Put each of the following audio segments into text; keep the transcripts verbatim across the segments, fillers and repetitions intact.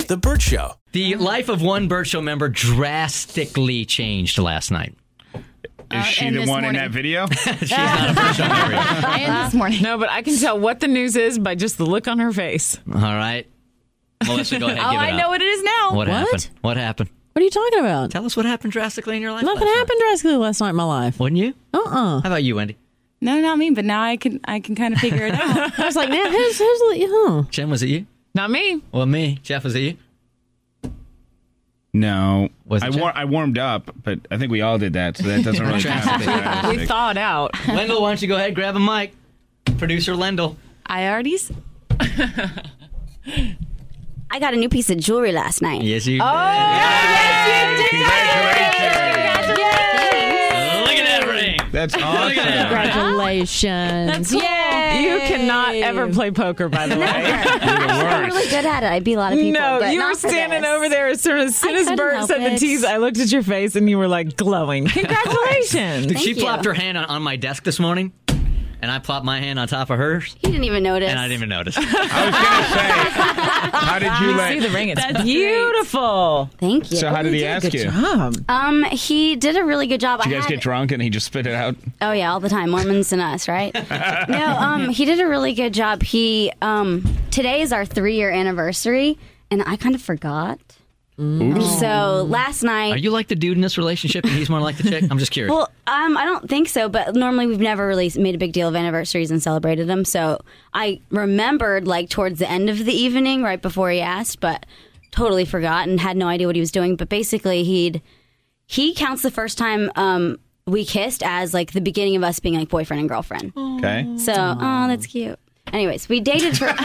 The Burt Show. The life of one Burt Show member drastically changed last night. Is Uh, she and the this one morning. in that video? She's not a Burt Show member yet. And this morning. No, but I can tell what the news is by just the look on her face. All right. Melissa, go ahead. Oh, give it I up. know what it is now. What, What? happened? What happened? What are you talking about? Tell us what happened drastically in your life. Nothing last happened drastically last night in my life. Night. Wouldn't you? Uh-uh. How about you, Wendy? No, not me, but now I can I can kind of figure it out. I was like, man, who's, who's, huh? Jen, was it you? Not me. Well, me. Jeff, was it you? No. Was it I, Jeff? war- I warmed up, but I think we all did that, so that doesn't really count. We thawed out. Lendl, why don't you go ahead, grab a mic. Producer Lendl. I already. s- I got a new piece of jewelry last night. Yes, you did. Congratulations. Look at that ring. That's awesome. Congratulations. Yay. You cannot ever play poker, by the way. I'm really good at it. I beat a lot of people. No, but you not were for standing this. over there as soon as, soon I as couldn't Bert help said the it. tease. I looked at your face and you were like glowing. Congratulations. Dude, she you. plopped her hand on, on my desk this morning, and I plopped my hand on top of hers, He didn't even notice. and I didn't even notice. I was going to say, how did you See the let... ring. It's beautiful. Thank you. So how did he ask you? Um, Um, he did a really good job. Did you I guys had, get drunk and he just spit it out? Oh yeah, all the time. Mormons and us, right? No, um, he did a really good job. He um, today is our three year anniversary, and I kind of forgot. And so last night. Are you like the dude in this relationship, and he's more like the chick? I'm just curious. Well, um, I don't think so, but normally we've never really made a big deal of anniversaries and celebrated them. So I remembered like towards the end of the evening, right before he asked, but totally forgot and had no idea what he was doing. But basically, he'd he counts the first time um, we kissed as like the beginning of us being like boyfriend and girlfriend. Okay. So, oh, that's cute. Anyways, we dated for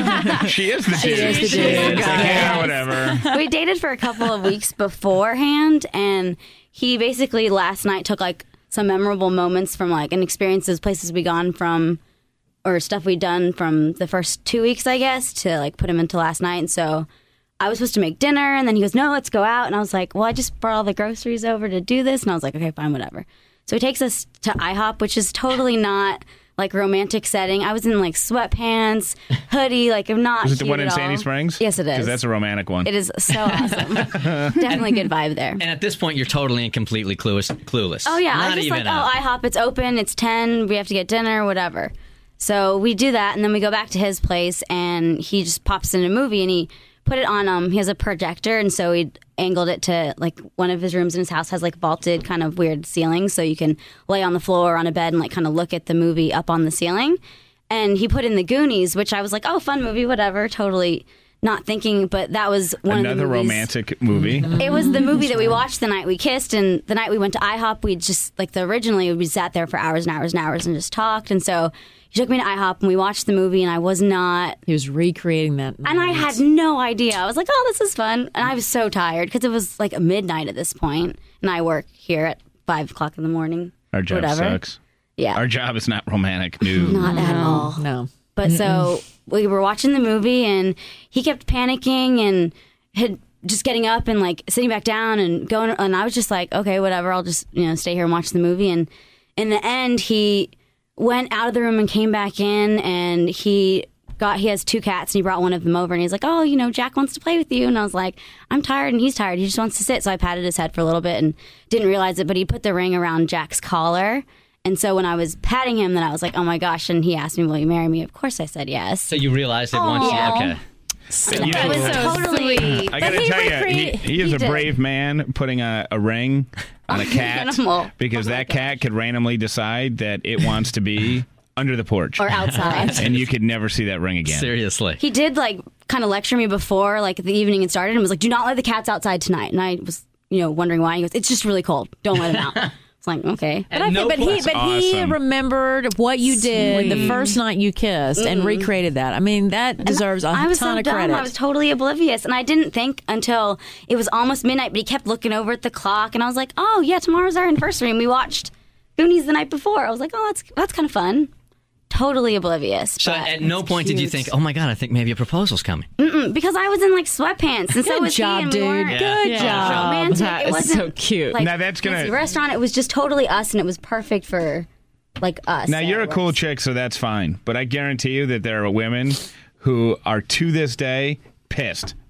She is the dude. is the She dude. is. Like, yeah, whatever. we dated for a couple of weeks beforehand, and he basically last night took like some memorable moments from like and experiences, places we gone from, or stuff we'd done from the first two weeks, I guess, to like put him into last night. And so I was supposed to make dinner, and then he goes, "No, let's go out." And I was like, "Well, I just brought all the groceries over to do this," and I was like, "Okay, fine, whatever." So he takes us to IHOP, which is totally not like romantic setting. I was in like sweatpants, hoodie, like I'm not. Was it the cute one in at all. Sandy Springs? Yes, it is. Because that's a romantic one. It is so awesome. Definitely good vibe there. and at this point, you're totally and completely clueless. clueless. Oh yeah, Not I was just even like, oh, out. IHOP, it's open, it's ten, we have to get dinner, whatever. So we do that, and then we go back to his place, and he just pops in a movie, and he put it on. Um, he has a projector, and so he angled it to like one of his rooms in his house has like vaulted kind of weird ceilings, so you can lay on the floor or on a bed and like kind of look at the movie up on the ceiling. And he put in the Goonies, which I was like, oh, fun movie, whatever, totally not thinking, but that was one Another of the movies. romantic movie. It was the movie that we watched the night we kissed, and the night we went to IHOP, we just like the originally we sat there for hours and hours and hours and just talked. And so he took me to IHOP and we watched the movie, and I was not, He was recreating that. and I had no idea. I was like, oh, this is fun, and I was so tired because it was like midnight at this point, and I work here at five o'clock in the morning. Our job whatever. sucks. Yeah, Our job is not romantic. No. not at all. No. But so we were watching the movie, and he kept panicking and had just getting up and like sitting back down and going. And I was just like, okay, whatever. I'll just you know stay here and watch the movie. And in the end, he went out of the room and came back in, and he got he has two cats, and he brought one of them over, and he's like, oh, you know, Jack wants to play with you. And I was like, I'm tired, and he's tired. He just wants to sit. So I patted his head for a little bit and didn't realize it, but he put the ring around Jack's collar. And so when I was patting him, then I was like, oh my gosh. And he asked me, will you marry me? Of course I said yes. So you realized it once. Aw. Okay. You That was know, totally I gotta But he tell you, recreate- he, he is he a did. brave man putting a, a ring on a cat Animal. because Oh my that cat could randomly decide that it wants to be under the porch, Or outside. and you could never see that ring again. Seriously. He did like kind of lecture me before like the evening had started and was like, do not let the cats outside tonight. And I was, you know, wondering why. He goes, it's just really cold. Don't let them out. It's like, okay. At But, I no think, but he, point- but he awesome. remembered what you did the first night you kissed and recreated that. I mean, that deserves a I was ton so of dumb. credit. I was totally oblivious. And I didn't think until it was almost midnight, but he kept looking over at the clock. And I was like, oh, yeah, tomorrow's our anniversary. And we watched Goonies the night before. I was like, oh, that's that's kind of fun. Totally oblivious. So but at no point did you think, oh my God, I think maybe a proposal's coming. Mm-mm, because I was in like sweatpants. And so Good was job, he, and dude. we weren't Yeah. Good Yeah. job. romantic. That It is wasn't so cute. like Now that's gonna- fancy restaurant. It was just totally us, and it was perfect for like us. Now, you're a So it cool was- chick, so that's fine. But I guarantee you that there are women who are to this day pissed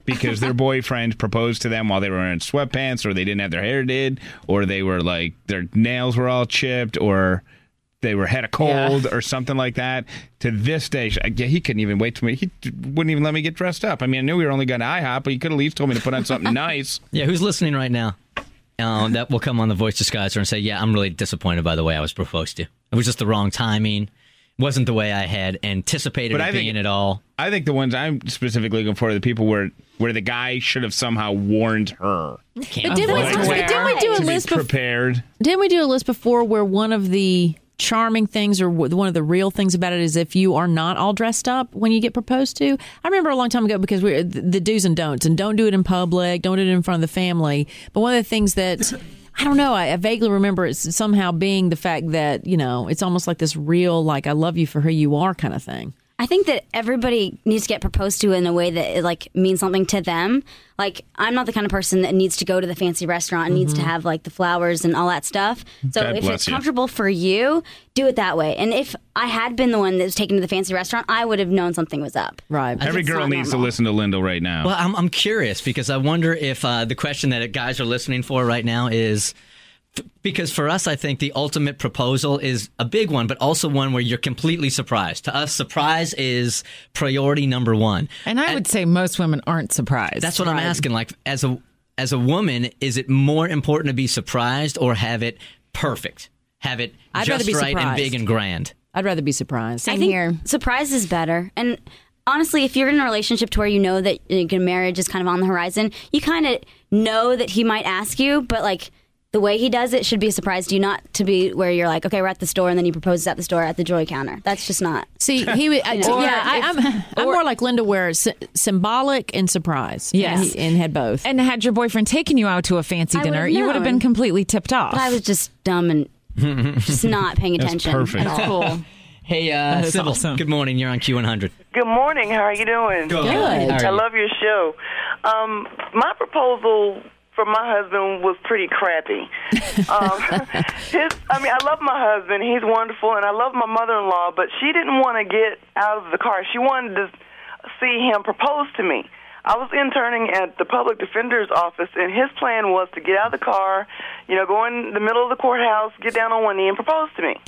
because their boyfriend proposed to them while they were wearing sweatpants, or they didn't have their hair did, or they were like their nails were all chipped, or they were had a cold, yeah. or something like that. To this day, he couldn't even wait for me. He wouldn't even let me get dressed up. I mean, I knew we were only going to IHOP, but he could at least told me to put on something nice. Yeah, who's listening right now? Um, that will come on the Voice Disguiser and say, yeah, I'm really disappointed by the way I was proposed to. It was just the wrong timing. Wasn't the way I had anticipated but it I being think, at all. I think the ones I'm specifically looking for are the people where where the guy should have somehow warned her. Can't But didn't we, avoid but it. didn't we do a To be list before? prepared. Didn't we do a list before where one of the charming things or one of the real things about it is if you are not all dressed up when you get proposed to? I remember a long time ago because we the do's and don'ts, and don't do it in public, don't do it in front of the family. But one of the things that I don't know, I, I vaguely remember it somehow being the fact that, you know, it's almost like this real, like, I love you for who you are kind of thing. I think that everybody needs to get proposed to in a way that it like means something to them. Like, I'm not the kind of person that needs to go to the fancy restaurant and mm-hmm. needs to have like the flowers and all that stuff. So God if bless it's you. comfortable for you, do it that way. And if I had been the one that was taken to the fancy restaurant, I would have known something was up. Right. Every It's girl not needs normal. to listen to Lyndall right now. Well, I'm, I'm curious because I wonder if uh, the question that guys are listening for right now is... Because for us, I think the ultimate proposal is a big one, but also one where you're completely surprised. To us, surprise is priority number one. And I would say most women aren't surprised. That's what I'm asking. Like, as a as a woman, is it more important to be surprised or have it perfect? Have it I'd just rather be right and surprised. big and grand? I'd rather be surprised. I Same think here. surprise is better. And honestly, if you're in a relationship to where you know that uh, marriage is kind of on the horizon, you kind of know that he might ask you, but like... The way he does it should be a surprise to you, not to be where you're like, okay, we're at the store, and then he proposes at the store at the joy counter. That's just not. See, he would. I, know. yeah, I, I'm. I'm more like Linda, where it's symbolic and surprise. Yes. and, he, and had both. And had your boyfriend taken you out to a fancy I dinner, would've you would have been known. completely tipped off. But I was just dumb and just not paying That's attention perfect. at all. Cool. Hey, uh, is Sybil, awesome. good morning. You're on Q one hundred. Good morning. How are you doing? Good. Good. I love your show. Um, my proposal from my husband was pretty crappy. Um, his, I mean, I love my husband. He's wonderful, and I love my mother-in-law, but she didn't want to get out of the car. She wanted to see him propose to me. I was interning at the public defender's office, and his plan was to get out of the car, you know, go in the middle of the courthouse, get down on one knee, and propose to me.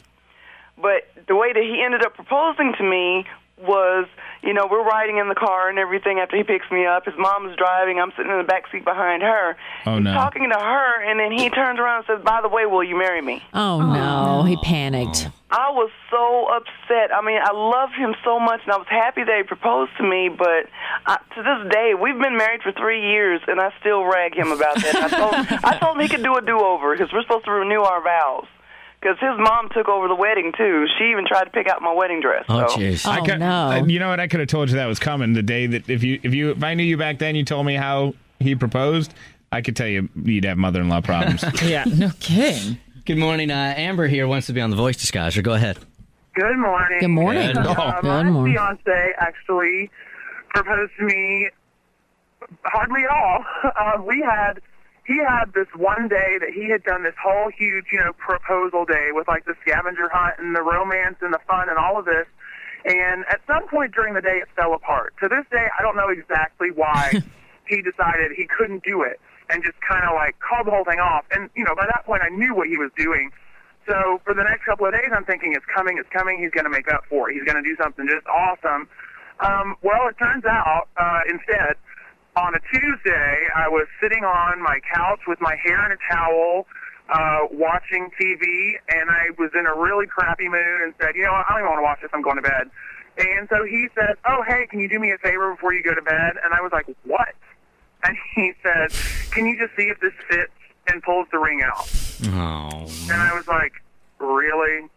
But the way that he ended up proposing to me was, you know, we're riding in the car and everything after he picks me up. His mom's driving. I'm sitting in the back seat behind her. Oh, He's no. talking to her, and then he turns around and says, by the way, will you marry me? Oh, no. He panicked. I was so upset. I mean, I love him so much, and I was happy that he proposed to me, but I, to this day, we've been married for three years, and I still rag him about that. I told, I told him he could do a do-over because we're supposed to renew our vows. Because his mom took over the wedding, too. She even tried to pick out my wedding dress. Oh, so. jeez. Oh, I could, no. uh, you know what? I could have told you that was coming the day that if you if you if I knew you back then, you told me how he proposed. I could tell you you'd have mother-in-law problems. Yeah, no kidding. Good morning. Uh, Amber here wants to be on the Voice Disguiser. Go ahead. Good morning. Good morning. Good. Uh, Good my morning. fiance actually proposed to me hardly at all. Uh, we had, he had this one day that he had done this whole huge, you know, proposal day with like the scavenger hunt and the romance and the fun and all of this. And at some point during the day, it fell apart. To this day, I don't know exactly why he decided he couldn't do it and just kind of like called the whole thing off. And, you know, by that point, I knew what he was doing. So for the next couple of days, I'm thinking it's coming, it's coming. He's going to make up for it. He's going to do something just awesome. Um, well, it turns out, uh, instead, on a Tuesday, I was sitting on my couch with my hair in a towel, uh, watching T V, and I was in a really crappy mood and said, you know what, I don't even want to watch this. I'm going to bed. And so he said, oh, hey, can you do me a favor before you go to bed? And I was like, what? And he said, can you just see if this fits, and pulls the ring out. Oh. And I was like, really?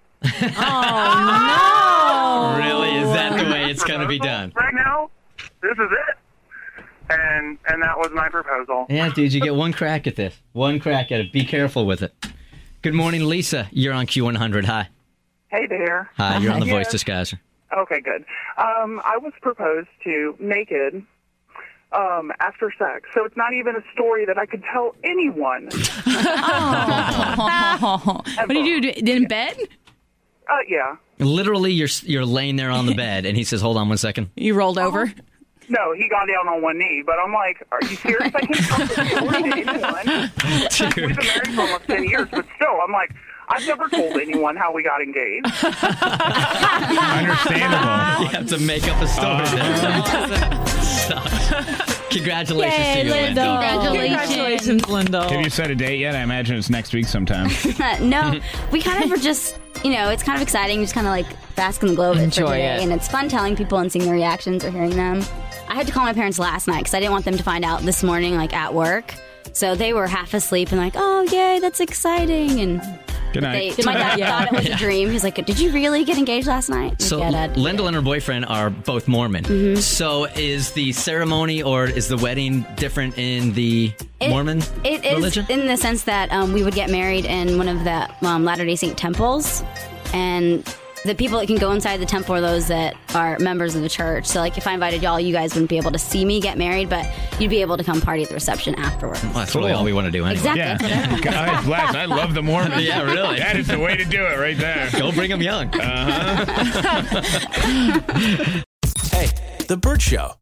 Oh, no. Really? Is that the way it's going to be done? Right now, this is it. And and that was my proposal. Yeah, dude, you get one crack at this. One crack at it. Be careful with it. Good morning, Lisa. You're on Q one hundred. Hi. Hey there. Hi, you're on the Yeah. Voice Disguiser. Okay, good. Um, I was proposed to naked um, after sex, so it's not even a story that I could tell anyone. Oh. What did you do? In bed? Uh, yeah. Literally, you're you're laying there on the bed, and he says, hold on one second. You rolled over? No, he got down on one knee, but I'm like, are you serious? I can't tell the story to anyone. We've been married for almost ten years, but still, I'm like, I've never told anyone how we got engaged. Understandable. You have to make up a story Uh, there. Sucks. Congratulations Yay, to you, Lyndall. Lyndall. Congratulations. Congratulations, Lyndall. Have you set a date yet? I imagine it's next week sometime. No, we kind of were just, you know, it's kind of exciting, just kind of like bask in the glow of it for Enjoy today. it. And it's fun telling people and seeing their reactions or hearing them. I had to call my parents last night because I didn't want them to find out this morning, like at work. So they were half asleep and like, oh, yay, that's exciting. And Good they, night. my dad thought it was a dream. He's like, did you really get engaged last night? I'm So like, yeah, Dad. Lyndall and her boyfriend are both Mormon. Mm-hmm. So is the ceremony or is the wedding different in the It- Mormon It is religion? in the sense that um, we would get married in one of the um, Latter-day Saint temples, and the people that can go inside the temple are those that are members of the church. So, like, if I invited y'all, you guys wouldn't be able to see me get married, but you'd be able to come party at the reception afterwards. Well, that's really all we want to do anyway. Exactly. Yeah. That's what everyone God bless. I love the Mormons. Yeah, really. That is the way to do it right there. Go bring them young. Hey, The Burt Show.